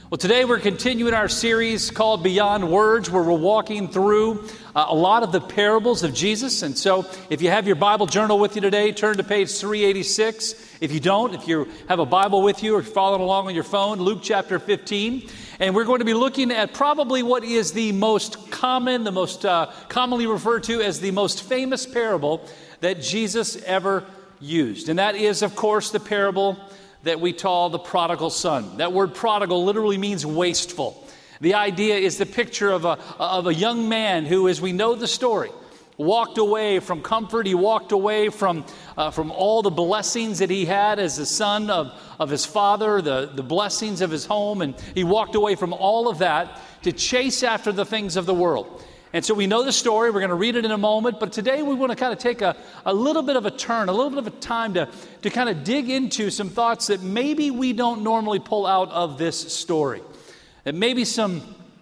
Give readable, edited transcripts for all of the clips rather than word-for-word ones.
Well, today we're continuing our series called Beyond Words, where we're walking through a lot of the parables of Jesus. And so if you have your Bible journal with you today, turn to page 386. If you don't, if you have a Bible with you or you're following along on your phone, Luke chapter 15. And we're going to be looking at probably what is the most common, the most commonly referred to as the most famous parable that Jesus ever used. And that is, of course, the parable that we call the prodigal son. That word prodigal literally means wasteful. The idea is the picture of a young man who, as we know the story, walked away from comfort. He walked away from all the blessings that he had as the son of his father, the blessings of his home, and he walked away from all of that to chase after the things of the world. And so we know the story. We're going to read it in a moment. But today we want to kind of take a little bit of a turn, a little bit of a time to kind of dig into some thoughts that maybe we don't normally pull out of this story. That maybe some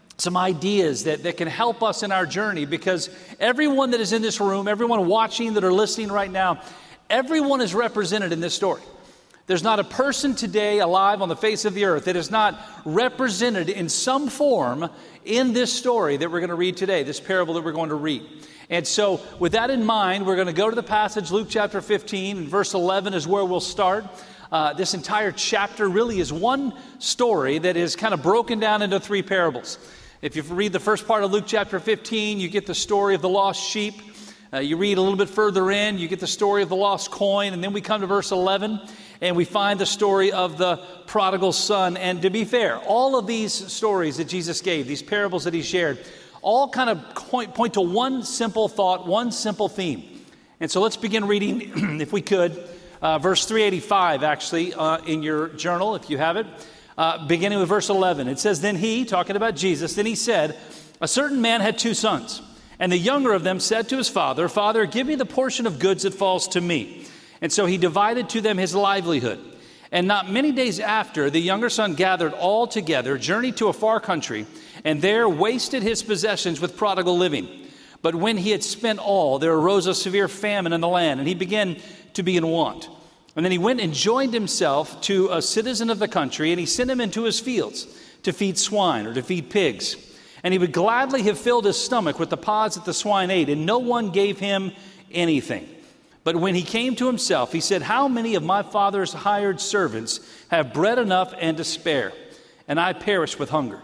ideas that can help us in our journey, because everyone that is in this room, everyone watching that are listening right now, everyone is represented in this story. There's not a person today alive on the face of the earth that is not represented in some form in this story that we're going to read today, this parable that we're going to read. And so with that in mind, we're going to go to the passage, Luke chapter 15, and verse 11 is where we'll start. This entire chapter really is one story that is kind of broken down into three parables. If you read the first part of Luke chapter 15, you get the story of the lost sheep. You read a little bit further in, you get the story of the lost coin, and then we come to verse 11, and we find the story of the prodigal son. And to be fair, all of these stories that Jesus gave, these parables that he shared, all kind of point to one simple thought, one simple theme. And so let's begin reading, if we could, verse 385, actually, in your journal, if you have it, beginning with verse 11. It says, "Then he," talking about Jesus, "then he said, 'A certain man had two sons. And the younger of them said to his father, Father, give me the portion of goods that falls to me. And so he divided to them his livelihood. And not many days after, the younger son gathered all together, journeyed to a far country, and there wasted his possessions with prodigal living. But when he had spent all, there arose a severe famine in the land, and he began to be in want. And then he went and joined himself to a citizen of the country, and he sent him into his fields to feed swine or to feed pigs. And he would gladly have filled his stomach with the pods that the swine ate, and no one gave him anything. But when he came to himself, he said, How many of my father's hired servants have bread enough and to spare, and I perish with hunger?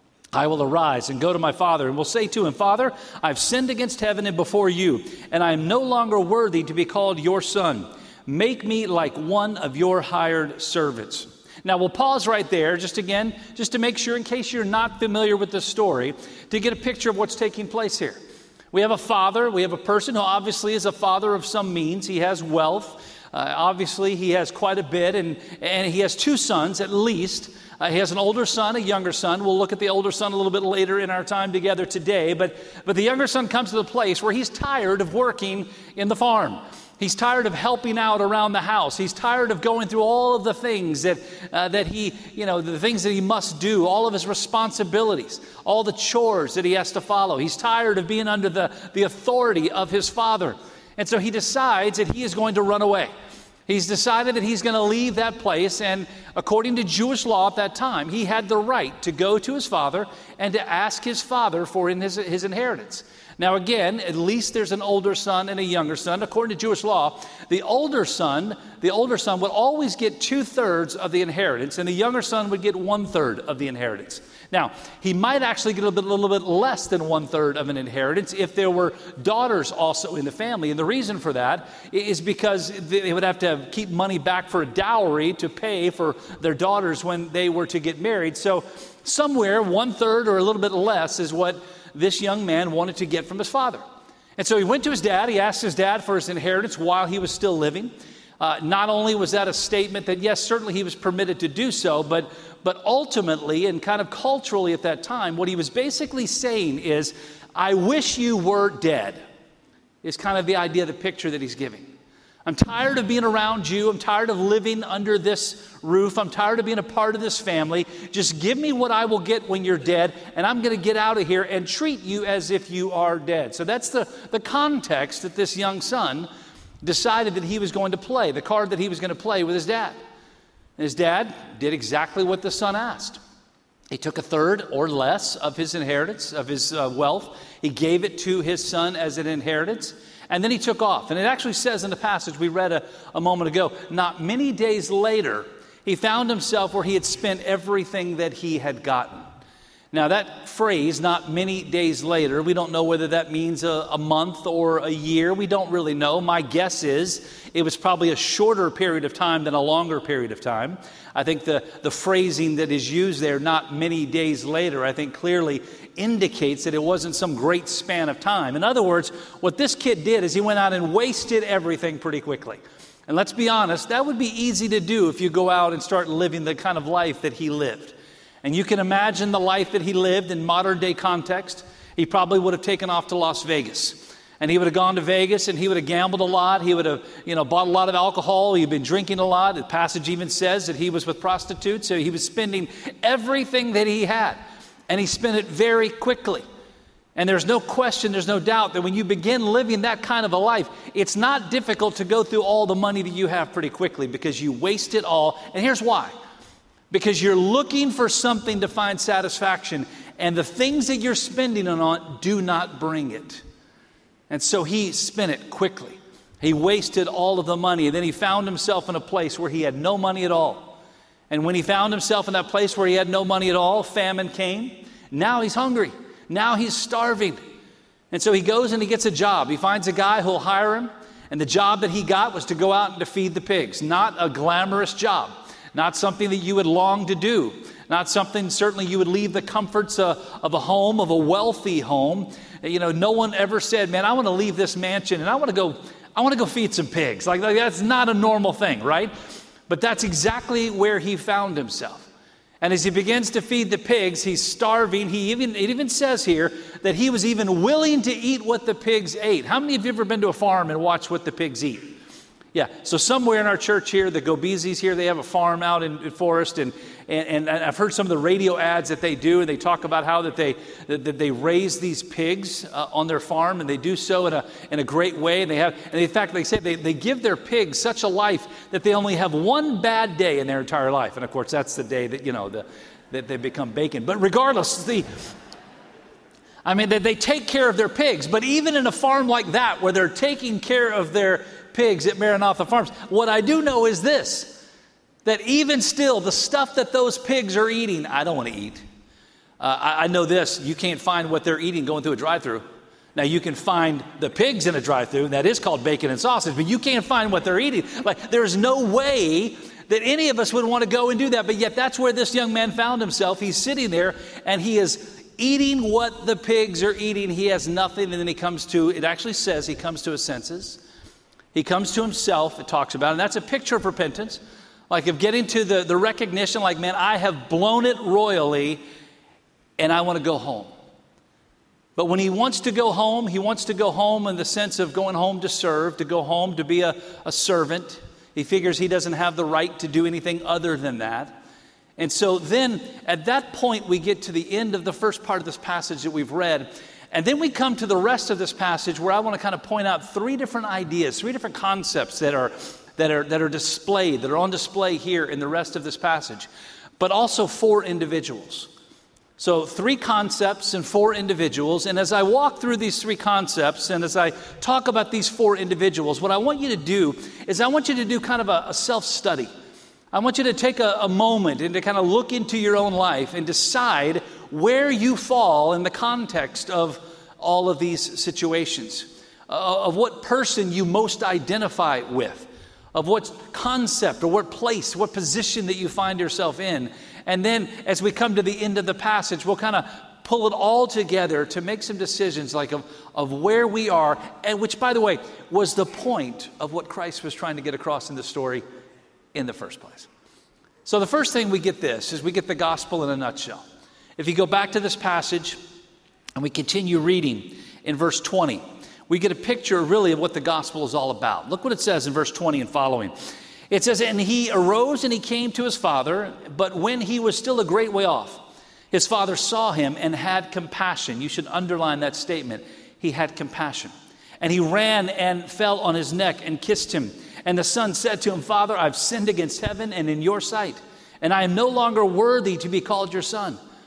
I will arise and go to my father, and will say to him, Father, I've sinned against heaven and before you, and I am no longer worthy to be called your son. Make me like one of your hired servants.'" Now, we'll pause right there, just to make sure, in case you're not familiar with the story, to get a picture of what's taking place here. We have a father, we have a person who obviously is a father of some means. He has wealth. Obviously, he has quite a bit, and he has two sons at least. He has an older son, a younger son. We'll look at the older son a little bit later in our time together today. But the younger son comes to the place where he's tired of working in the farm. He's tired of helping out around the house. He's tired of going through all of the things the things that he must do, all of his responsibilities, all the chores that he has to follow. He's tired of being under the authority of his father. And so he decides that he is going to run away. He's decided that he's going to leave that place, and according to Jewish law at that time, he had the right to go to his father and to ask his father for his inheritance. Now again, at least there's an older son and a younger son. According to Jewish law, the older son would always get 2/3 of the inheritance, and the younger son would get 1/3 of the inheritance. Now, he might actually get a little bit less than 1/3 of an inheritance if there were daughters also in the family. And the reason for that is because they would have to keep money back for a dowry to pay for their daughters when they were to get married. So somewhere 1/3 or a little bit less is what this young man wanted to get from his father. And so he went to his dad. He asked his dad for his inheritance while he was still living. Not only was that a statement that, yes, certainly he was permitted to do so, but ultimately and kind of culturally at that time, what he was basically saying is, I wish you were dead, is kind of the idea, the picture that he's giving. I'm tired of being around you. I'm tired of living under this roof. I'm tired of being a part of this family. Just give me what I will get when you're dead, and I'm going to get out of here and treat you as if you are dead. So that's the context that this young son decided that he was going to play, the card that he was going to play with his dad. And his dad did exactly what the son asked. He took a third or less of his inheritance, of his wealth. He gave it to his son as an inheritance. And then he took off. And it actually says in the passage we read a moment ago, not many days later, he found himself where he had spent everything that he had gotten. Now that phrase, not many days later, we don't know whether that means a month or a year. We don't really know. My guess is it was probably a shorter period of time than a longer period of time. I think the phrasing that is used there, not many days later, I think clearly indicates that it wasn't some great span of time. In other words, what this kid did is he went out and wasted everything pretty quickly. And let's be honest, that would be easy to do if you go out and start living the kind of life that he lived. And you can imagine the life that he lived in modern day context. He probably would have taken off to Las Vegas. And he would have gone to Vegas and he would have gambled a lot. He would have, bought a lot of alcohol. He'd been drinking a lot. The passage even says that he was with prostitutes. So he was spending everything that he had. And he spent it very quickly. And there's no question, there's no doubt that when you begin living that kind of a life, it's not difficult to go through all the money that you have pretty quickly because you waste it all. And here's why. Because you're looking for something to find satisfaction, and the things that you're spending it on do not bring it. And so he spent it quickly. He wasted all of the money, and then he found himself in a place where he had no money at all. And when he found himself in that place where he had no money at all, famine came. Now he's hungry. Now he's starving. And so he goes and he gets a job. He finds a guy who'll hire him, and the job that he got was to go out and to feed the pigs. Not a glamorous job. Not something that you would long to do. Not something certainly you would leave the comforts of a home, of a wealthy home. No one ever said, man, I want to leave this mansion and I want to go feed some pigs. Like that's not a normal thing, right? But that's exactly where he found himself. And as he begins to feed the pigs, he's starving. It even says here that he was even willing to eat what the pigs ate. How many of you have ever been to a farm and watched what the pigs eat? Yeah, so somewhere in our church here, the Gobizis here, they have a farm out in Forest, and I've heard some of the radio ads that they do, and they talk about how that they raise these pigs on their farm, and they do so in a great way. And in fact, they say they give their pigs such a life that they only have one bad day in their entire life, and of course that's the day that that they become bacon. But regardless, they take care of their pigs. But even in a farm like that, where they're taking care of their pigs at Maranatha Farms, what I do know is this, that even still, the stuff that those pigs are eating, I don't want to eat. I know this, you can't find what they're eating going through a drive-thru. Now, you can find the pigs in a drive-thru, and that is called bacon and sausage, but you can't find what they're eating. Like, there's no way that any of us would want to go and do that, but yet that's where this young man found himself. He's sitting there, and he is eating what the pigs are eating. He has nothing, and then it actually says he comes to his senses. He comes to himself, it talks about, and that's a picture of repentance, like of getting to the recognition, like, man, I have blown it royally, and I want to go home. But when he wants to go home in the sense of going home to serve, to go home to be a servant. He figures he doesn't have the right to do anything other than that. And so then, at that point, we get to the end of the first part of this passage that we've read. And then we come to the rest of this passage where I want to kind of point out three different ideas, three different concepts that are displayed, that are on display here in the rest of this passage, but also four individuals. So three concepts and four individuals. And as I walk through these three concepts and as I talk about these four individuals, what I want you to do is I want you to do kind of a self-study. I want you to take a moment and to kind of look into your own life and decide where you fall in the context of all of these situations, of what person you most identify with, of what concept or what place, what position that you find yourself in. And then as we come to the end of the passage, we'll kind of pull it all together to make some decisions like of where we are, and which, by the way, was the point of what Christ was trying to get across in the story in the first place. So the first thing we get the gospel in a nutshell. If you go back to this passage and we continue reading in verse 20, we get a picture really of what the gospel is all about. Look what it says in verse 20 and following. It says, and he arose and he came to his father, but when he was still a great way off, his father saw him and had compassion. You should underline that statement. He had compassion. And he ran and fell on his neck and kissed him. And the son said to him, Father, I've sinned against heaven and in your sight, and I am no longer worthy to be called your son.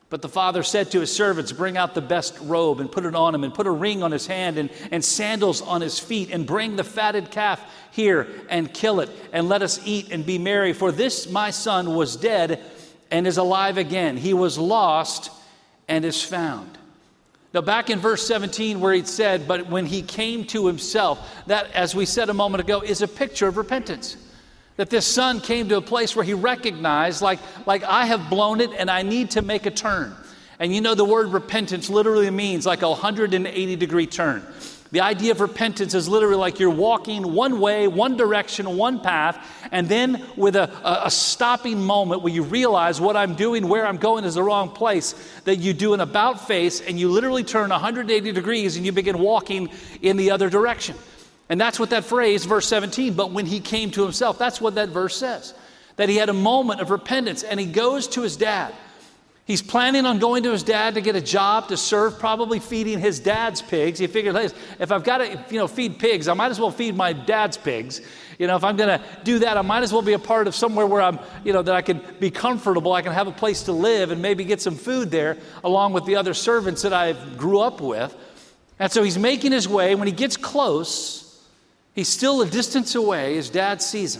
But the father said to his servants, bring out the best robe and put it on him, and put a ring on his hand and sandals on his feet, and bring the fatted calf here and kill it, and let us eat and be merry. For this my son was dead and is alive again. He was lost and is found. Now back in verse 17 where he said, but when he came to himself, that, as we said a moment ago, is a picture of repentance. That this son came to a place where he recognized, like I have blown it and I need to make a turn. And you know the word repentance literally means like a 180-degree turn. The idea of repentance is literally like you're walking one way, one direction, one path, and then with a stopping moment where you realize what I'm doing, where I'm going is the wrong place, that you do an about face and you literally turn 180 degrees and you begin walking in the other direction. And that's what that phrase, verse 17, but when he came to himself, that's what that verse says. That he had a moment of repentance, and he goes to his dad. He's planning on going to his dad to get a job to serve, probably feeding his dad's pigs. He figured, hey, if I've got to, feed pigs, I might as well feed my dad's pigs. If I'm going to do that, I might as well be a part of somewhere where I'm, that I can be comfortable. I can have a place to live and maybe get some food there along with the other servants that I grew up with. And so he's making his way. When he gets close, he's still a distance away. His dad sees him.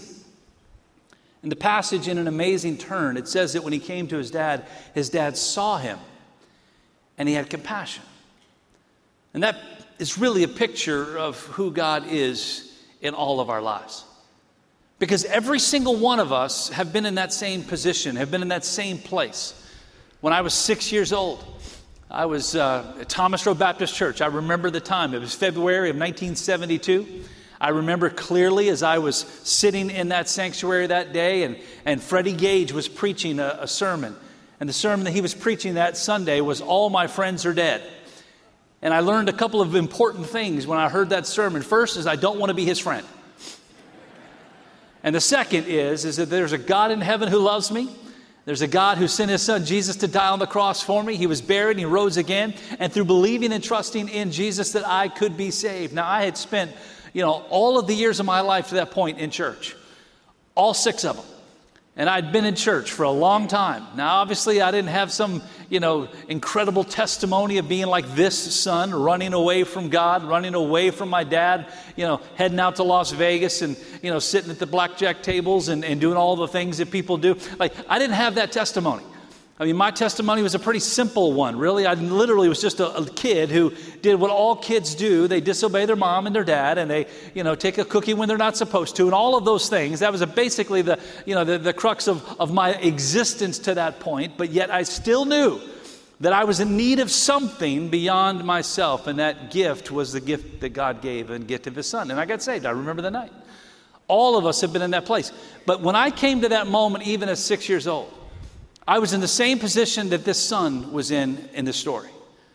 In the passage, in an amazing turn, it says that when he came to his dad saw him and he had compassion. And that is really a picture of who God is in all of our lives. Because every single one of us have been in that same position, have been in that same place. When I was 6 years old, I was at Thomas Road Baptist Church. I remember the time. It was February of 1972. I remember clearly as I was sitting in that sanctuary that day, and Freddie Gage was preaching a sermon. And the sermon that he was preaching that Sunday was All My Friends Are Dead. And I learned a couple of important things when I heard that sermon. First is I don't want to be his friend. And the second is that there's a God in heaven who loves me. There's a God who sent his son Jesus to die on the cross for me. He was buried and he rose again. And through believing and trusting in Jesus that I could be saved. Now I had spent all of the years of my life to that point in church, all 6 of them. And I'd been in church for a long time. Now, obviously, I didn't have some, incredible testimony of being like this son, running away from God, running away from my dad, heading out to Las Vegas and, sitting at the blackjack tables and doing all the things that people do. Like, I didn't have that testimony. I mean, my testimony was a pretty simple one, really. I literally was just a kid who did what all kids do. They disobey their mom and their dad, and they, take a cookie when they're not supposed to, and all of those things. That was basically the crux of my existence to that point. But yet I still knew that I was in need of something beyond myself, and that gift was the gift that God gave, and gift of his son. And I got saved. I remember the night. All of us have been in that place. But when I came to that moment, even at 6 years old, I was in the same position that this son was in this story.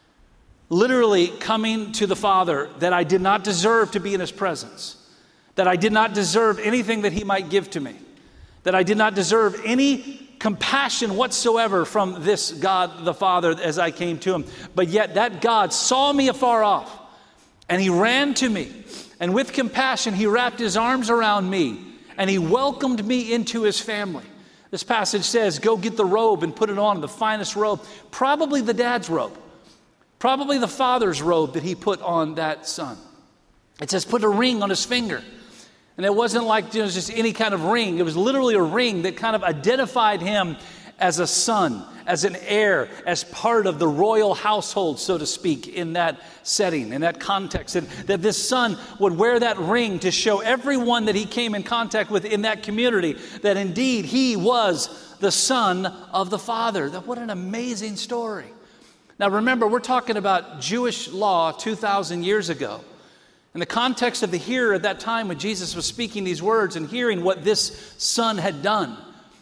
Literally coming to the Father that I did not deserve to be in his presence, that I did not deserve anything that he might give to me, that I did not deserve any compassion whatsoever from this God the Father as I came to him. But yet that God saw me afar off and he ran to me, and with compassion he wrapped his arms around me and he welcomed me into his family. This passage says, go get the robe and put it on, the finest robe, probably the dad's robe, probably the father's robe that he put on that son. It says, put a ring on his finger. And it wasn't like just any kind of ring. It was literally a ring that kind of identified him as a son, as an heir, as part of the royal household, so to speak, in that setting, in that context. And that this son would wear that ring to show everyone that he came in contact with in that community that indeed he was the son of the Father. What an amazing story. Now remember, we're talking about Jewish law 2,000 years ago. In the context of the hearer at that time when Jesus was speaking these words and hearing what this son had done,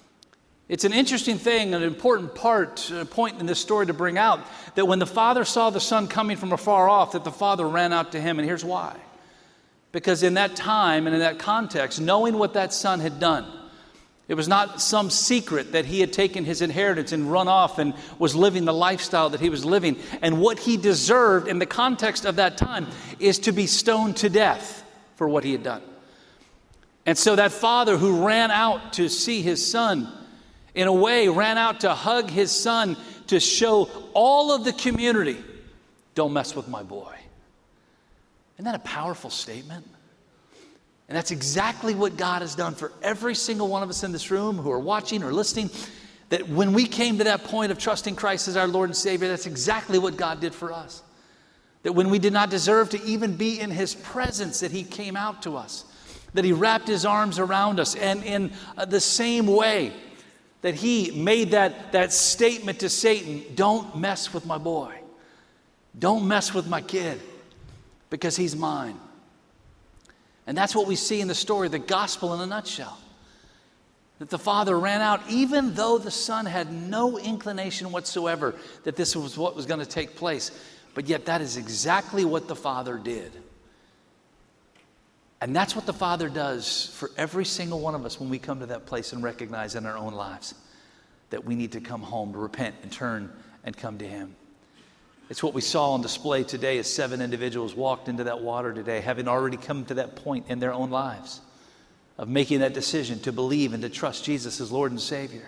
it's an interesting thing, an important point in this story to bring out, that when the father saw the son coming from afar off, that the father ran out to him, and here's why. Because in that time and in that context, knowing what that son had done, it was not some secret that he had taken his inheritance and run off and was living the lifestyle that he was living. And what he deserved in the context of that time is to be stoned to death for what he had done. And so that father who ran out to see his son, in a way, ran out to hug his son, to show all of the community, don't mess with my boy. Isn't that a powerful statement? And that's exactly what God has done for every single one of us in this room who are watching or listening. That when we came to that point of trusting Christ as our Lord and Savior, that's exactly what God did for us. That when we did not deserve to even be in His presence, that He came out to us. That He wrapped His arms around us. And in the same way that He made that statement to Satan, don't mess with my boy. Don't mess with my kid, because he's mine. And that's what we see in the story, the gospel in a nutshell. That the Father ran out, even though the Son had no inclination whatsoever that this was what was going to take place. But yet that is exactly what the Father did. And that's what the Father does for every single one of us when we come to that place and recognize in our own lives that we need to come home, to repent and turn and come to Him. It's what we saw on display today as 7 individuals walked into that water today, having already come to that point in their own lives of making that decision to believe and to trust Jesus as Lord and Savior.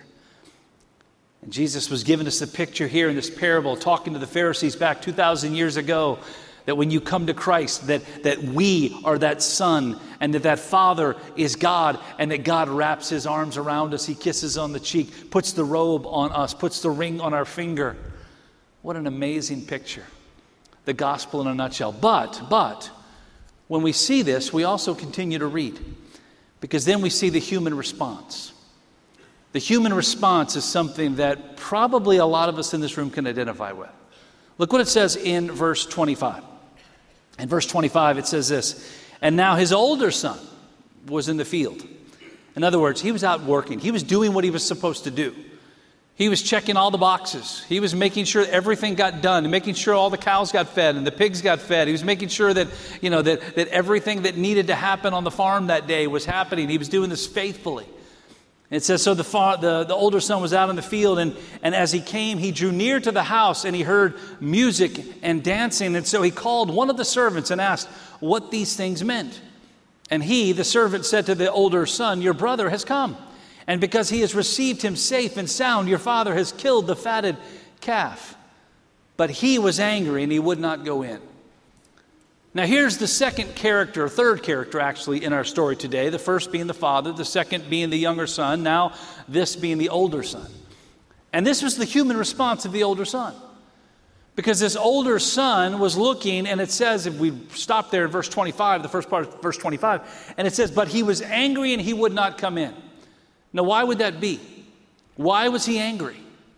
And Jesus was giving us the picture here in this parable, talking to the Pharisees back 2,000 years ago, that when you come to Christ, that we are that Son, and that Father is God, and that God wraps His arms around us. He kisses on the cheek, puts the robe on us, puts the ring on our finger. What an amazing picture. The gospel in a nutshell. But, when we see this, we also continue to read. Because then we see the human response. The human response is something that probably a lot of us in this room can identify with. Look what it says in verse 25. In verse 25 it says this, and now his older son was in the field. In other words, he was out working. He was doing what he was supposed to do. He was checking all the boxes. He was making sure everything got done, and making sure all the cows got fed and the pigs got fed. He was making sure that, that everything that needed to happen on the farm that day was happening. He was doing this faithfully. And it says, so the older son was out in the field, and as he came, he drew near to the house, and he heard music and dancing. And so he called one of the servants and asked what these things meant. And he, the servant, said to the older son, your brother has come. And because he has received him safe and sound, your father has killed the fatted calf. But he was angry and he would not go in. Now here's the third character actually in our story today. The first being the father, the second being the younger son, now this being the older son. And this was the human response of the older son. Because this older son was looking, and it says, if we stop there in verse 25, the first part of verse 25, and it says, but he was angry and he would not come in. Now, why would that be? Why was he angry?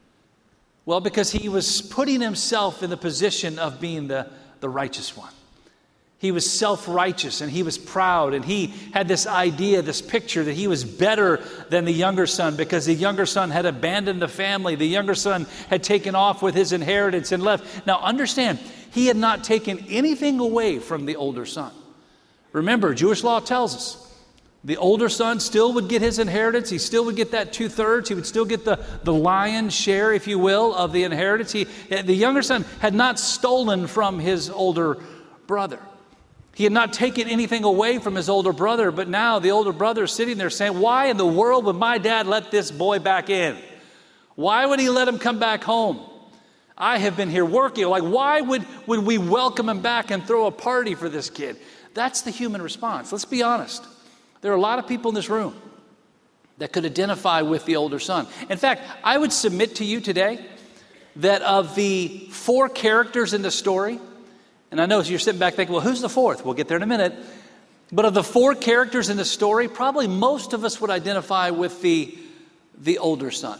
Well, because he was putting himself in the position of being the righteous one. He was self-righteous and he was proud, and he had this idea, this picture that he was better than the younger son because the younger son had abandoned the family. The younger son had taken off with his inheritance and left. Now, understand, he had not taken anything away from the older son. Remember, Jewish law tells us the older son still would get his inheritance. He still would get that 2/3. He would still get the lion's share, if you will, of the inheritance. The younger son had not stolen from his older brother. He had not taken anything away from his older brother, but now the older brother is sitting there saying, why in the world would my dad let this boy back in? Why would he let him come back home? I have been here working. Like, why would we welcome him back and throw a party for this kid? That's the human response. Let's be honest. There are a lot of people in this room that could identify with the older son. In fact, I would submit to you today that of the 4 characters in the story, and I know you're sitting back thinking, well, who's the 4th? We'll get there in a minute. But of the 4 characters in the story, probably most of us would identify with the older son.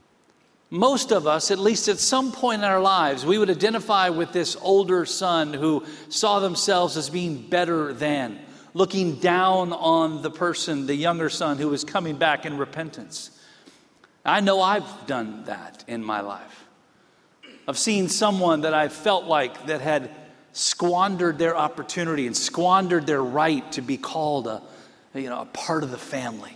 Most of us, at least at some point in our lives, we would identify with this older son who saw themselves as being better than, looking down on the person, the younger son, who was coming back in repentance. I know I've done that in my life. I've seen someone that I felt like that had squandered their opportunity and squandered their right to be called a part of the family.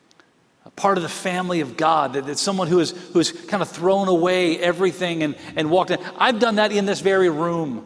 A part of the family of God, that someone who has kind of thrown away everything and walked in. I've done that in this very room.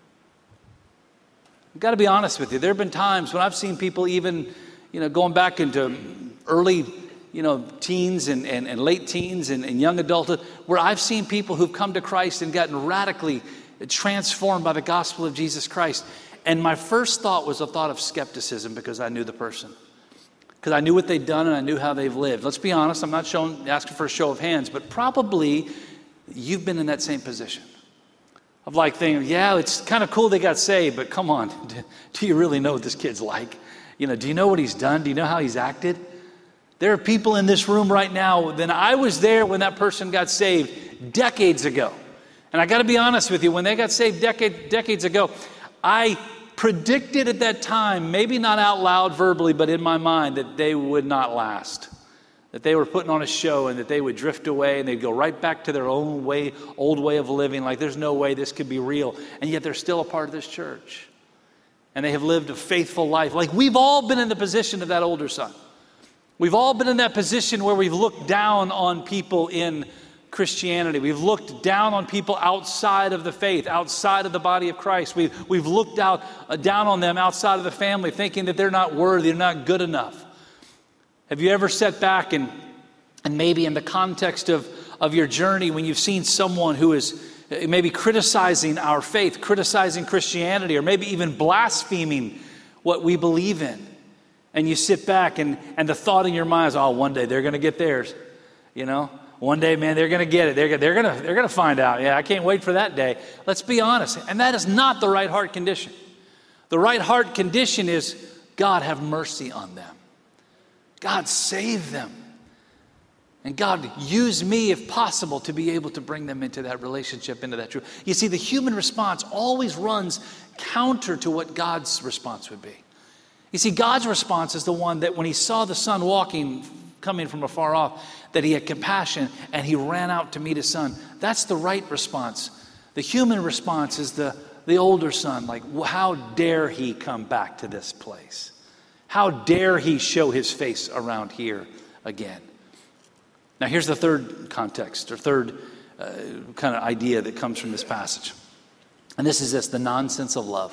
I've got to be honest with you. There have been times when I've seen people even, going back into early teens and late teens and young adulthood, where I've seen people who've come to Christ and gotten radically transformed by the gospel of Jesus Christ. And my first thought was a thought of skepticism because I knew the person. Because I knew what they'd done and I knew how they've lived. Let's be honest, I'm not asking for a show of hands, but probably you've been in that same position. Of like thinking, yeah, it's kind of cool they got saved, but come on, do you really know what this kid's like? Do you know what he's done? Do you know how he's acted? There are people in this room right now, then I was there when that person got saved decades ago. And I got to be honest with you, when they got saved decades ago, I predicted at that time, maybe not out loud verbally, but in my mind, that they would not last. That they were putting on a show and that they would drift away and they'd go right back to their old way of living, like there's no way this could be real. And yet they're still a part of this church. And they have lived a faithful life. Like we've all been in the position of that older son. We've all been in that position where we've looked down on people in Christianity. We've looked down on people outside of the faith, outside of the body of Christ. We've looked down on them outside of the family, thinking that they're not worthy, they're not good enough. Have you ever sat back and maybe in the context of your journey when you've seen someone who is maybe criticizing our faith, criticizing Christianity, or maybe even blaspheming what we believe in, and you sit back and the thought in your mind is, oh, one day they're going to get theirs, One day, man, they're going to get it. They're going to find out. Yeah, I can't wait for that day. Let's be honest. And that is not the right heart condition. The right heart condition is, God, have mercy on them. God, save them. And God, use me, if possible, to be able to bring them into that relationship, into that truth. You see, the human response always runs counter to what God's response would be. You see, God's response is the one that when he saw the son coming from afar off, that he had compassion and he ran out to meet his son. That's the right response. The human response is the older son, like, how dare he come back to this place? How dare he show his face around here again? Now here's the third context, or third kind of idea that comes from this passage. And this is the nonsense of love.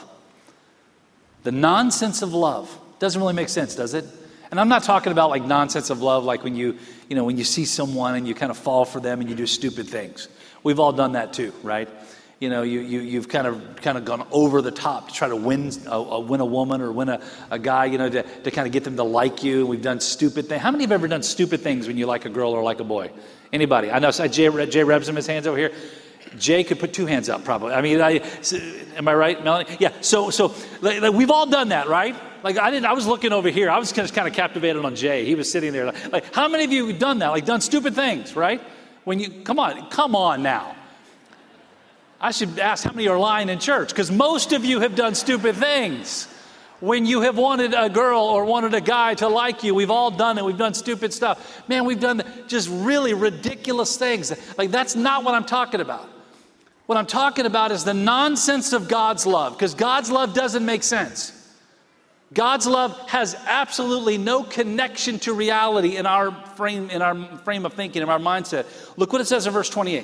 The nonsense of love doesn't really make sense, does it? And I'm not talking about like nonsense of love, like when you see someone and you kind of fall for them and you do stupid things. We've all done that too, right? You've kind of gone over the top to try to win a woman or win a guy, to kind of get them to like you. We've done stupid things. How many have ever done stupid things when you like a girl or like a boy? Anybody? I know Jay Rebs his hands over here. Jay could put two hands up probably. I mean, am I right, Melanie? Yeah. So like, we've all done that, right? Like I was looking over here. I was just kind of captivated on Jay. He was sitting there. Like how many of you have done that? Like done stupid things, right? Come on now. I should ask how many are lying in church, because most of you have done stupid things. When you have wanted a girl or wanted a guy to like you, we've all done it. We've done stupid stuff. Man, we've done just really ridiculous things. Like that's not what I'm talking about. What I'm talking about is the nonsense of God's love, because God's love doesn't make sense. God's love has absolutely no connection to reality in our frame of thinking, in our mindset. Look what it says in verse 28.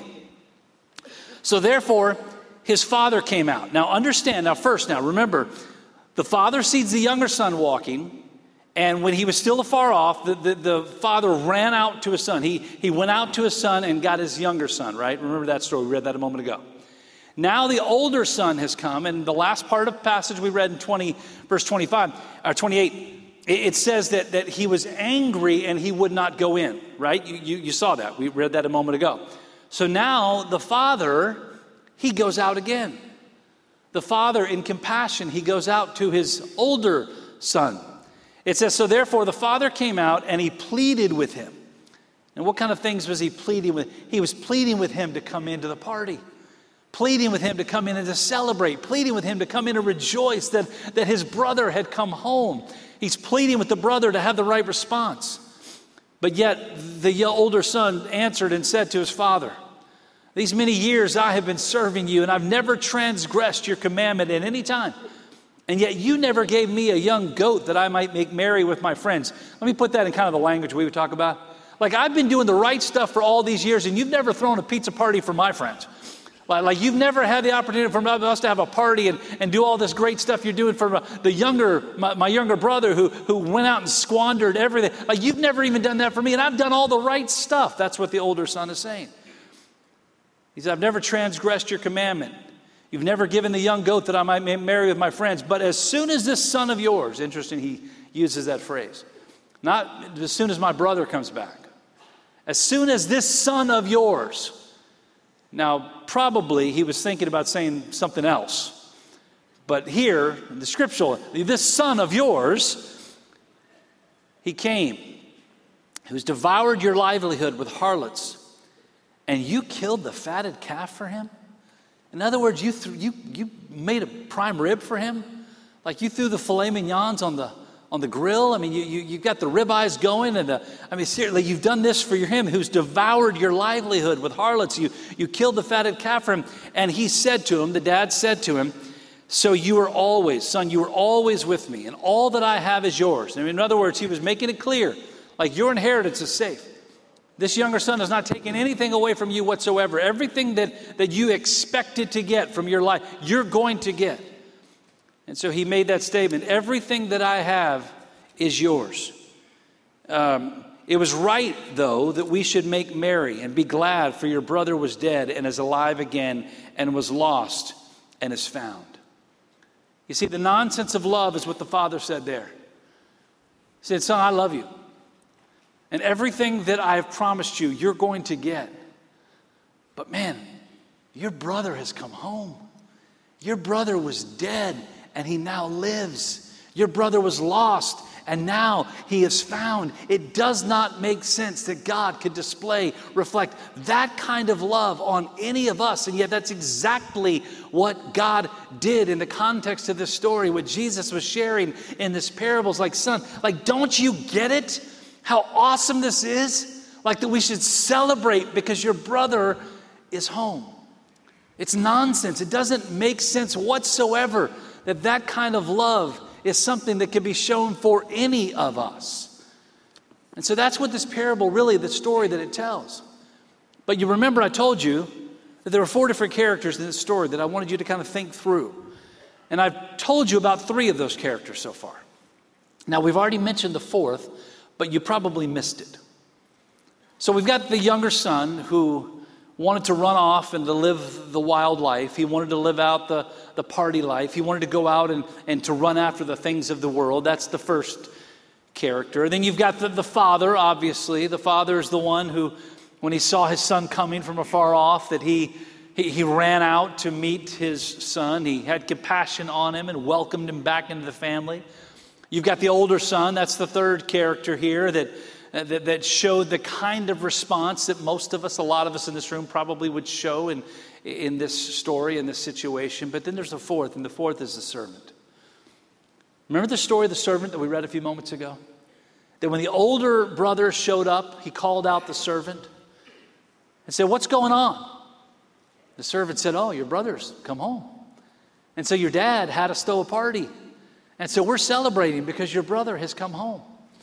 So therefore, his father came out. Now understand, remember, the father sees the younger son walking, and when he was still afar off, the father ran out to his son. He went out to his son and got his younger son, right? Remember that story, we read that a moment ago. Now the older son has come, and the last part of the passage we read in verse 25, or 28, it says that he was angry and he would not go in, right? You saw that. We read that a moment ago. So now the father, he goes out again. The father, in compassion, he goes out to his older son. It says, so therefore the father came out and he pleaded with him. And what kind of things was he pleading with? He was pleading with him to come into the party. Pleading with him to come in and to celebrate. Pleading with him to come in and rejoice that his brother had come home. He's pleading with the brother to have the right response. But yet the older son answered and said to his father, these many years I have been serving you, and I've never transgressed your commandment at any time. And yet you never gave me a young goat that I might make merry with my friends. Let me put that in kind of the language we would talk about. Like I've been doing the right stuff for all these years, and you've never thrown a pizza party for my friends. Like you've never had the opportunity for us to have a party and do all this great stuff you're doing for my younger brother who went out and squandered everything. Like you've never even done that for me, and I've done all the right stuff. That's what the older son is saying. He said, I've never transgressed your commandment. You've never given the young goat that I might marry with my friends. But as soon as this son of yours, interesting he uses that phrase, not as soon as my brother comes back, as soon as this son of yours. Now, probably he was thinking about saying something else. But here, in the scriptural, this son of yours, he came, who's devoured your livelihood with harlots, and you killed the fatted calf for him? In other words, you made a prime rib for him? Like you threw the filet mignons on the grill? I mean, you got the ribeyes going, and seriously, you've done this for him who's devoured your livelihood with harlots. You killed the fatted calf for him. And he said to him, the dad said to him, so you are always with me, and all that I have is yours. I mean, in other words, he was making it clear, like your inheritance is safe. This younger son is not taking anything away from you whatsoever. Everything that you expected to get from your life, you're going to get. And so he made that statement, everything that I have is yours. It was right, though, that we should make merry and be glad, for your brother was dead and is alive again, and was lost and is found. You see, the nonsense of love is what the father said there. He said, son, I love you. And everything that I have promised you, you're going to get. But man, your brother has come home. Your brother was dead, and he now lives. Your brother was lost, and now he is found. It does not make sense that God could reflect that kind of love on any of us. And yet that's exactly what God did in the context of this story, what Jesus was sharing in this parables. Like, son, like, don't you get it? How awesome this is? Like that we should celebrate because your brother is home. It's nonsense. It doesn't make sense whatsoever that kind of love is something that can be shown for any of us. And so that's what this parable really, the story that it tells. But you remember I told you that there were 4 different characters in this story that I wanted you to kind of think through. And I've told you about 3 of those characters so far. Now we've already mentioned the 4th, but you probably missed it. So we've got the younger son who wanted to run off and to live the wild life. He wanted to live out the party life. He wanted to go out and to run after the things of the world. That's the first character. Then you've got the father, obviously. The father is the one who, when he saw his son coming from afar off, that he ran out to meet his son. He had compassion on him and welcomed him back into the family. You've got the older son. That's the third character here that showed the kind of response that most of us, a lot of us in this room probably would show in this story, in this situation. But then there's the fourth, and the fourth is the servant. Remember the story of the servant that we read a few moments ago? That when the older brother showed up, he called out the servant and said, what's going on? The servant said, oh, your brother's come home. And so your dad had us throw a party. And so we're celebrating because your brother has come home.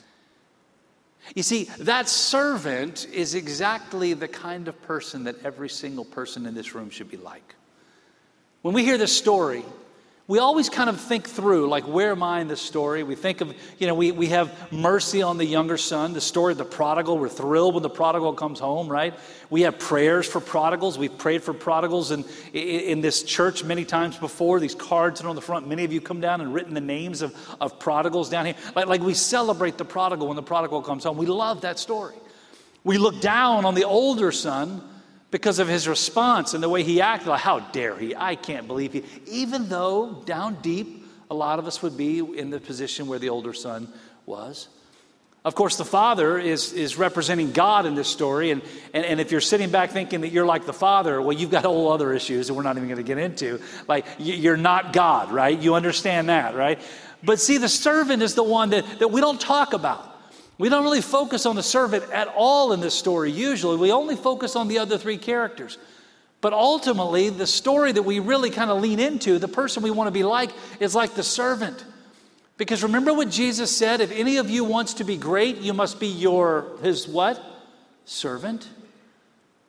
You see, that servant is exactly the kind of person that every single person in this room should be like. When we hear this story, we always kind of think through, like, where am I in this story? We think of, we have mercy on the younger son, the story of the prodigal. We're thrilled when the prodigal comes home, right? We have prayers for prodigals. We've prayed for prodigals in this church many times before. These cards are on the front. Many of you come down and written the names of prodigals down here. Like we celebrate the prodigal when the prodigal comes home. We love that story. We look down on the older son because of his response and the way he acted. Like, how dare he? I can't believe he. Even though down deep, a lot of us would be in the position where the older son was. Of course, the father is representing God in this story. And if you're sitting back thinking that you're like the father, well, you've got whole other issues that we're not even going to get into. Like, you're not God, right? You understand that, right? But see, the servant is the one that we don't talk about. We don't really focus on the servant at all in this story, usually. We only focus on the other 3 characters. But ultimately, the story that we really kind of lean into, the person we want to be like, is like the servant. Because remember what Jesus said, if any of you wants to be great, you must be his what? Servant.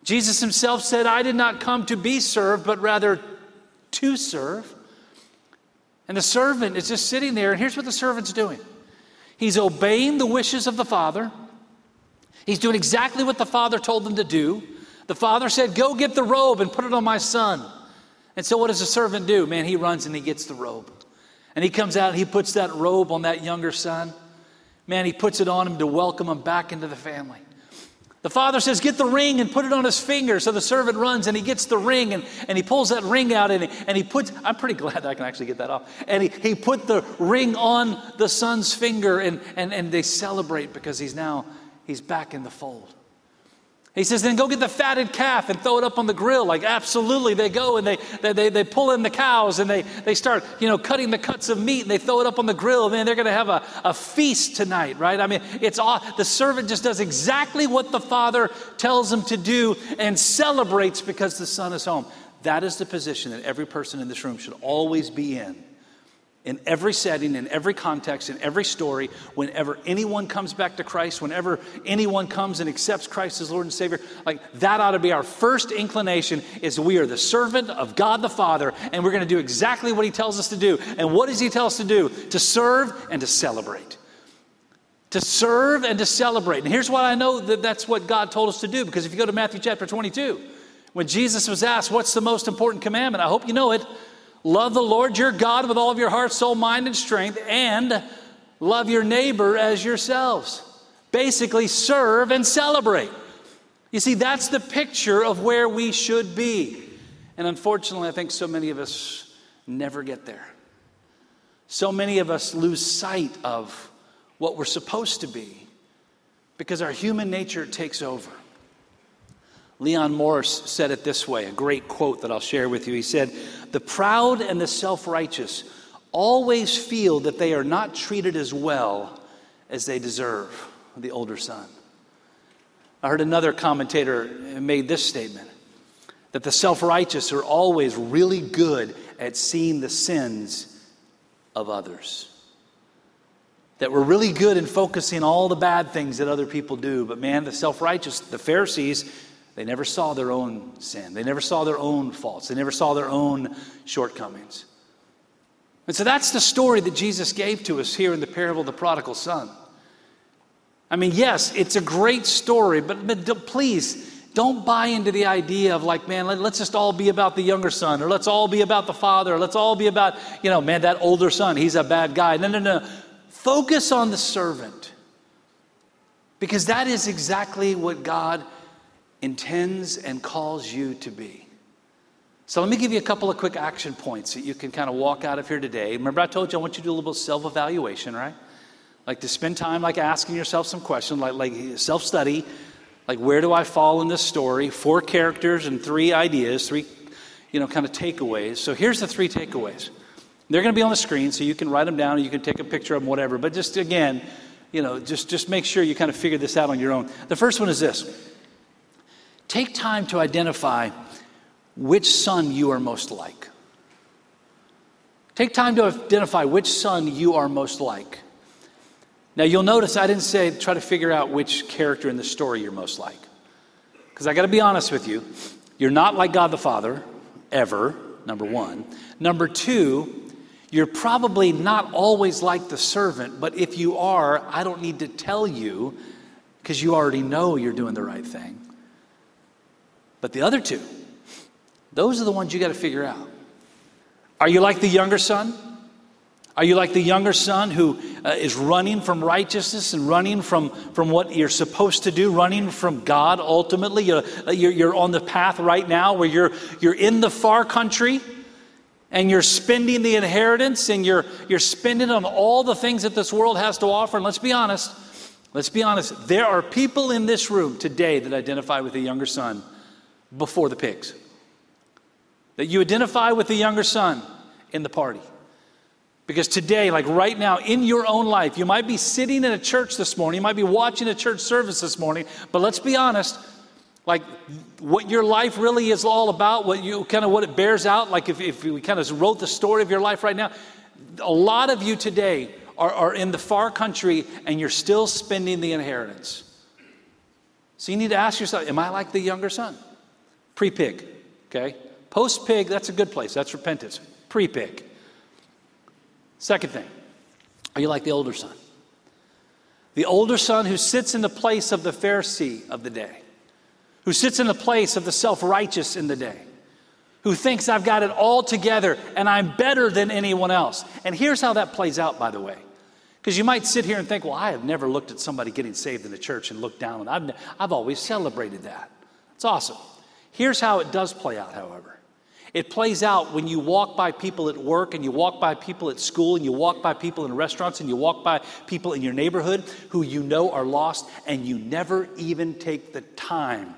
Jesus himself said, I did not come to be served, but rather to serve. And the servant is just sitting there, and here's what the servant's doing. He's obeying the wishes of the Father. He's doing exactly what the Father told him to do. The Father said, go get the robe and put it on my son. And so what does the servant do? Man, he runs and he gets the robe. And he comes out and he puts that robe on that younger son. Man, he puts it on him to welcome him back into the family. The Father says, get the ring and put it on his finger. So the servant runs and he gets the ring and he pulls that ring out and he puts, I'm pretty glad I can actually get that off. And he put the ring on the son's finger and they celebrate because he's back in the fold. He says, then go get the fatted calf and throw it up on the grill. Like, absolutely. They go and they pull in the cows and they start, cutting the cuts of meat and they throw it up on the grill. Man, they're going to have a feast tonight, right? I mean, the servant just does exactly what the Father tells him to do and celebrates because the son is home. That is the position that every person in this room should always be in every setting, in every context, in every story. Whenever anyone comes back to Christ, whenever anyone comes and accepts Christ as Lord and Savior, like that ought to be our first inclination, is we are the servant of God the Father, and we're going to do exactly what he tells us to do. And what does he tell us to do? To serve and to celebrate. To serve and to celebrate. And here's why I know that that's what God told us to do, because if you go to Matthew chapter 22, when Jesus was asked, what's the most important commandment? I hope you know it. Love the Lord your God with all of your heart, soul, mind, and strength, and love your neighbor as yourselves. Basically, serve and celebrate. You see, that's the picture of where we should be. And unfortunately, I think so many of us never get there. So many of us lose sight of what we're supposed to be because our human nature takes over. Leon Morris said it this way, a great quote that I'll share with you. He said, the proud and the self-righteous always feel that they are not treated as well as they deserve, the older son. I heard another commentator made this statement, that the self-righteous are always really good at seeing the sins of others. That we're really good in focusing on all the bad things that other people do. But man, the self-righteous, the Pharisees, they never saw their own sin. They never saw their own faults. They never saw their own shortcomings. And so that's the story that Jesus gave to us here in the parable of the prodigal son. I mean, yes, it's a great story, but please don't buy into the idea of like, man, let's just all be about the younger son, or let's all be about the father, or let's all be about, man, that older son, he's a bad guy. No. Focus on the servant. Because that is exactly what God intends and calls you to be. So let me give you a couple of quick action points that you can kind of walk out of here today. Remember I told you I want you to do a little self-evaluation, right? Like to spend time like asking yourself some questions, like self-study, like where do I fall in this story? 4 characters and 3 ideas, 3 kind of takeaways. So here's the 3 takeaways. They're going to be on the screen, so you can write them down or you can take a picture of them, whatever. But just again, just make sure you kind of figure this out on your own. The first one is this. Take time to identify which son you are most like. Take time to identify which son you are most like. Now you'll notice I didn't say try to figure out which character in the story you're most like. Because I got to be honest with you, you're not like God the Father, ever, number 1. Number 2, you're probably not always like the servant, but if you are, I don't need to tell you because you already know you're doing the right thing. But the other 2, those are the ones you got to figure out. Are you like the younger son? Are you like the younger son who is running from righteousness and running from what you're supposed to do, running from God ultimately? You're on the path right now where you're in the far country and you're spending the inheritance and you're spending on all the things that this world has to offer. And let's be honest, there are people in this room today that identify with the younger son before the pigs. That you identify with the younger son in the party. Because today, like right now, in your own life, you might be sitting in a church this morning, you might be watching a church service this morning, but let's be honest, like what your life really is all about, what it bears out, like if we kind of wrote the story of your life right now, a lot of you today are in the far country and you're still spending the inheritance. So you need to ask yourself, am I like the younger son? Pre-pig, okay? Post-pig, that's a good place. That's repentance. Pre-pig. Second thing, are you like the older son? The older son who sits in the place of the Pharisee of the day, who sits in the place of the self-righteous in the day, who thinks I've got it all together and I'm better than anyone else. And here's how that plays out, by the way. Because you might sit here and think, well, I have never looked at somebody getting saved in the church and looked down. And I've always celebrated that. It's awesome. Here's how it does play out, however. It plays out when you walk by people at work and you walk by people at school and you walk by people in restaurants and you walk by people in your neighborhood who you know are lost, and you never even take the time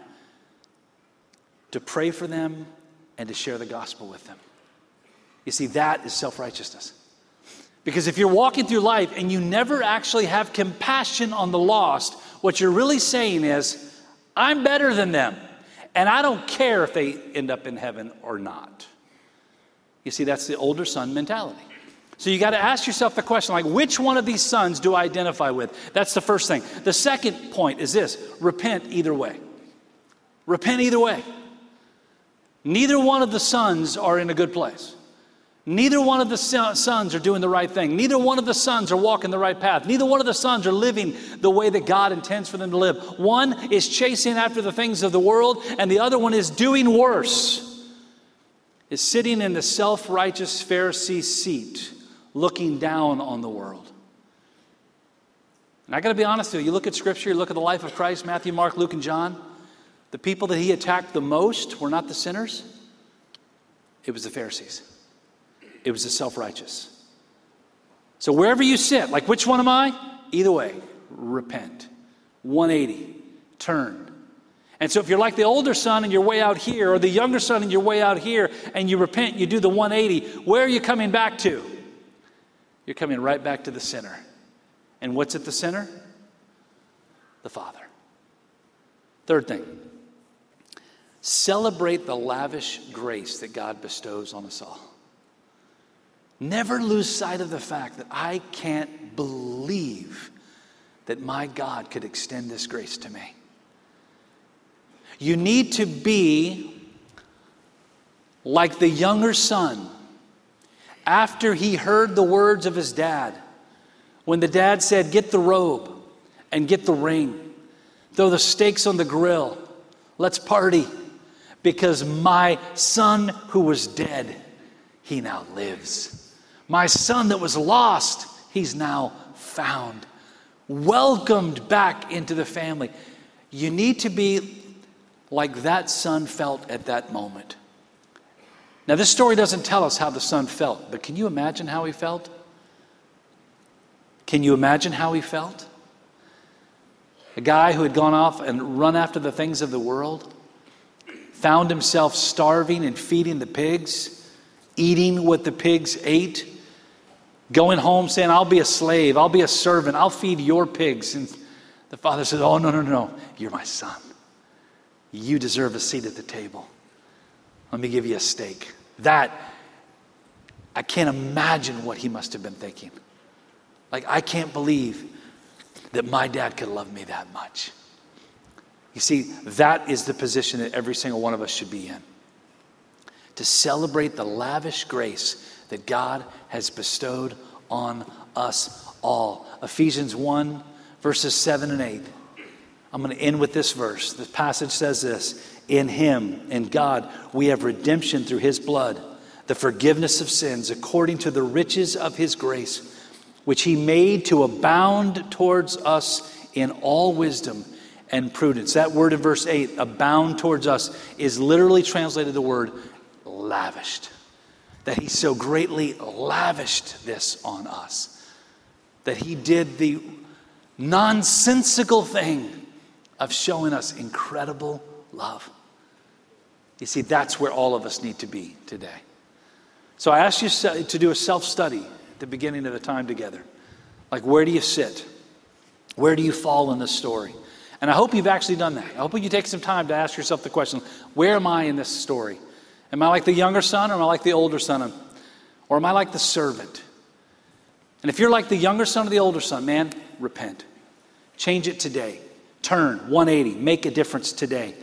to pray for them and to share the gospel with them. You see, that is self-righteousness. Because if you're walking through life and you never actually have compassion on the lost, what you're really saying is, I'm better than them. And I don't care if they end up in heaven or not. You see, that's the older son mentality. So you got to ask yourself the question, like, which one of these sons do I identify with? That's the first thing. The second point is this: repent either way. Repent either way. Neither one of the sons are in a good place. Neither one of the sons are doing the right thing. Neither one of the sons are walking the right path. Neither one of the sons are living the way that God intends for them to live. One is chasing after the things of the world, and the other one is doing worse, is sitting in the self-righteous Pharisee seat, looking down on the world. And I got to be honest with you, you look at Scripture, you look at the life of Christ, Matthew, Mark, Luke, and John, the people that he attacked the most were not the sinners. It was the Pharisees. It was the self-righteous. So wherever you sit, like, which one am I? Either way, repent. 180, turn. And so if you're like the older son and you're way out here, or the younger son and you're way out here, and you repent, you do the 180, where are you coming back to? You're coming right back to the center. And what's at the center? The Father. Third thing, celebrate the lavish grace that God bestows on us all. Never lose sight of the fact that I can't believe that my God could extend this grace to me. You need to be like the younger son after he heard the words of his dad. When the dad said, get the robe and get the ring, throw the steaks on the grill, let's party, because my son who was dead, he now lives. My son that was lost, he's now found. Welcomed back into the family. You need to be like that son felt at that moment. Now, this story doesn't tell us how the son felt, but can you imagine how he felt? Can you imagine how he felt? A guy who had gone off and run after the things of the world, found himself starving and feeding the pigs, eating what the pigs ate, going home saying, I'll be a slave, I'll be a servant, I'll feed your pigs. And the father says, oh, no, you're my son. You deserve a seat at the table. Let me give you a steak. That, I can't imagine what he must have been thinking. Like, I can't believe that my dad could love me that much. You see, that is the position that every single one of us should be in. To celebrate the lavish grace that God has bestowed on us all. Ephesians 1, verses 7 and 8. I'm going to end with this verse. The passage says this: in him, in God, we have redemption through his blood, the forgiveness of sins, according to the riches of his grace, which he made to abound towards us in all wisdom and prudence. That word in verse 8, abound towards us, is literally translated the word lavished. That he so greatly lavished this on us, that he did the nonsensical thing of showing us incredible love. You see, that's where all of us need to be today. So I asked you to do a self-study at the beginning of the time together. Like, where do you sit? Where do you fall in this story? And I hope you've actually done that. I hope you take some time to ask yourself the question, where am I in this story? Am I like the younger son, or am I like the older son? Or am I like the servant? And if you're like the younger son or the older son, man, repent. Change it today. Turn 180. Make a difference today.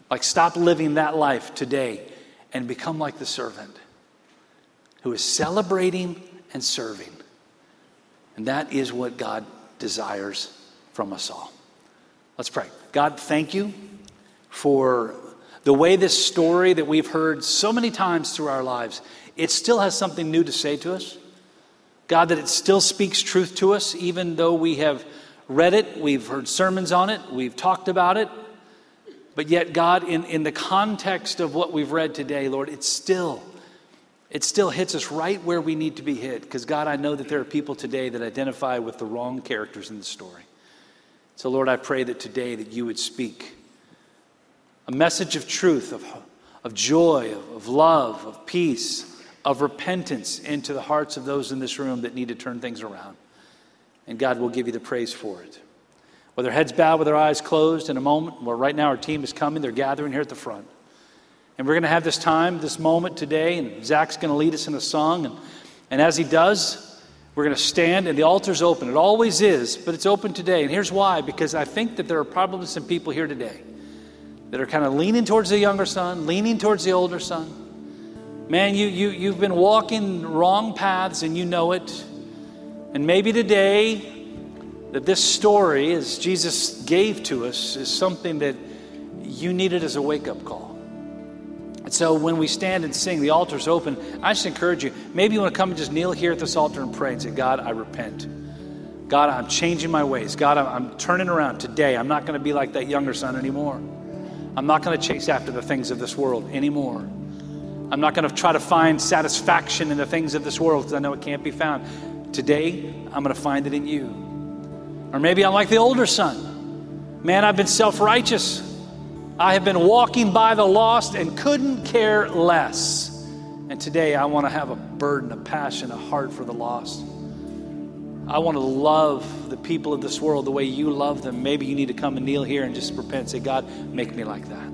Like, stop living that life today and become like the servant who is celebrating and serving. And that is what God desires from us all. Let's pray. God, thank you for the way this story that we've heard so many times through our lives, it still has something new to say to us. God, that it still speaks truth to us, even though we have read it, we've heard sermons on it, we've talked about it. But yet, God, in the context of what we've read today, Lord, it still hits us right where we need to be hit. Because, God, I know that there are people today that identify with the wrong characters in the story. So, Lord, I pray that today that you would speak a message of truth, of joy, of love, of peace, of repentance into the hearts of those in this room that need to turn things around. And God will give you the praise for it. With their heads bowed, with their eyes closed, in a moment where right now our team is coming, they're gathering here at the front. And we're going to have this time, this moment today, and Zach's going to lead us in a song. And as he does, we're going to stand, and the altar's open. It always is, but it's open today. And here's why, because I think that there are probably some people here today that are kind of leaning towards the younger son, leaning towards the older son. Man, you've been walking wrong paths and you know it. And maybe today that this story, as Jesus gave to us, is something that you needed as a wake-up call. And so when we stand and sing, the altar's open. I just encourage you, maybe you want to come and just kneel here at this altar and pray and say, God, I repent. God, I'm changing my ways. God, I'm turning around today. I'm not going to be like that younger son anymore. I'm not going to chase after the things of this world anymore. I'm not going to try to find satisfaction in the things of this world because I know it can't be found. Today, I'm going to find it in you. Or maybe I'm like the older son. Man, I've been self-righteous. I have been walking by the lost and couldn't care less. And today, I want to have a burden, a passion, a heart for the lost. I want to love the people of this world the way you love them. Maybe you need to come and kneel here and just repent and say, God, make me like that.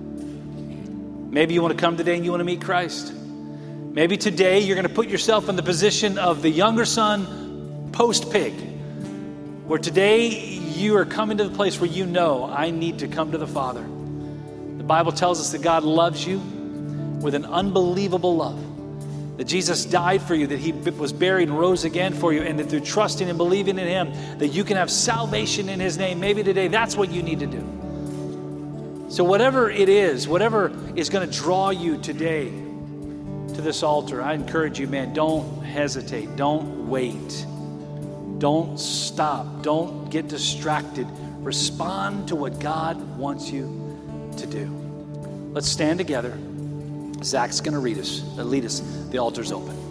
Maybe you want to come today and you want to meet Christ. Maybe today you're going to put yourself in the position of the younger son post-pig, where today you are coming to the place where you know, I need to come to the Father. The Bible tells us that God loves you with an unbelievable love, that Jesus died for you, that he was buried and rose again for you, and that through trusting and believing in him, that you can have salvation in his name. Maybe today that's what you need to do. So whatever it is, whatever is going to draw you today to this altar, I encourage you, man, don't hesitate. Don't wait. Don't stop. Don't get distracted. Respond to what God wants you to do. Let's stand together. Zach's going to lead us. The altar's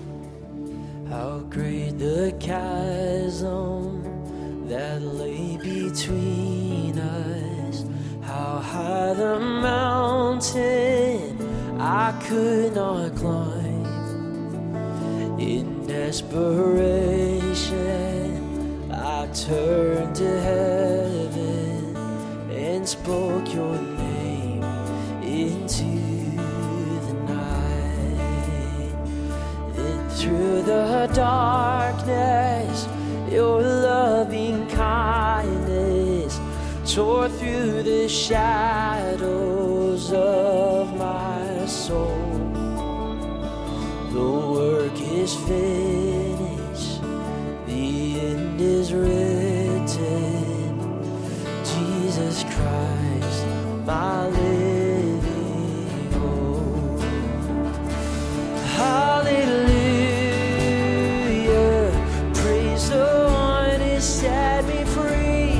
open. How great the chasm that lay between us. How high the mountain I could not climb. In desperation, I turned to heaven and spoke your name into the night. Then through the darkness, your loving kindness tore through the shadows of my soul. The work is finished, the end is written. Jesus Christ, my living hope. Hallelujah, praise the one who set me free.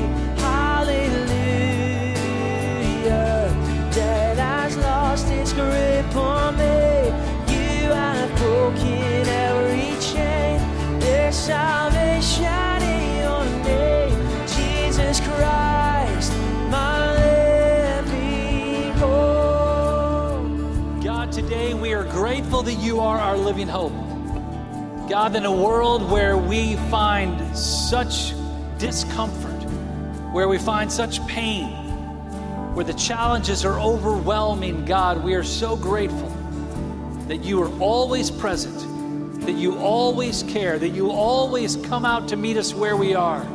Hallelujah, death has lost its grip on me. You have broken every chain. There's salvation in your name, Jesus Christ, my living hope. God, today we are grateful that you are our living hope. God, in a world where we find such discomfort, where we find such pain, where the challenges are overwhelming, God, we are so grateful that you are always present, that you always care, that you always come out to meet us where we are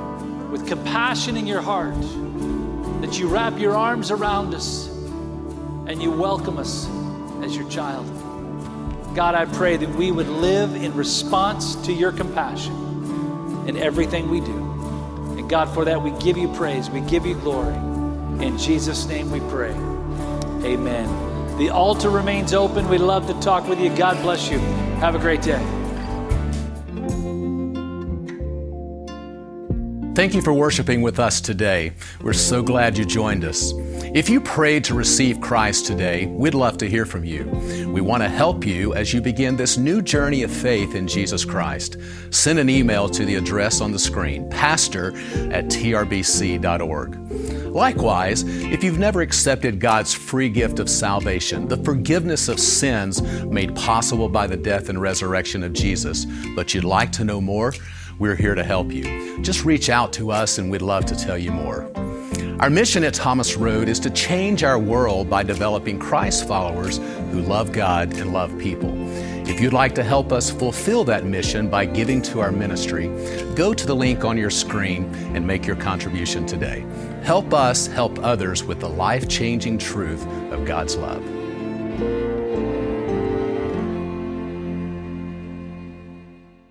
with compassion in your heart, that you wrap your arms around us, and you welcome us as your child. God, I pray that we would live in response to your compassion in everything we do. And God, for that we give you praise, we give you glory. In Jesus' name we pray. Amen. The altar remains open. We'd love to talk with you. God bless you. Have a great day. Thank you for worshiping with us today. We're so glad you joined us. If you prayed to receive Christ today, we'd love to hear from you. We want to help you as you begin this new journey of faith in Jesus Christ. Send an email to the address on the screen, pastor@trbc.org. Likewise, if you've never accepted God's free gift of salvation, the forgiveness of sins made possible by the death and resurrection of Jesus, but you'd like to know more, we're here to help you. Just reach out to us and we'd love to tell you more. Our mission at Thomas Road is to change our world by developing Christ followers who love God and love people. If you'd like to help us fulfill that mission by giving to our ministry, go to the link on your screen and make your contribution today. Help us help others with the life-changing truth of God's love.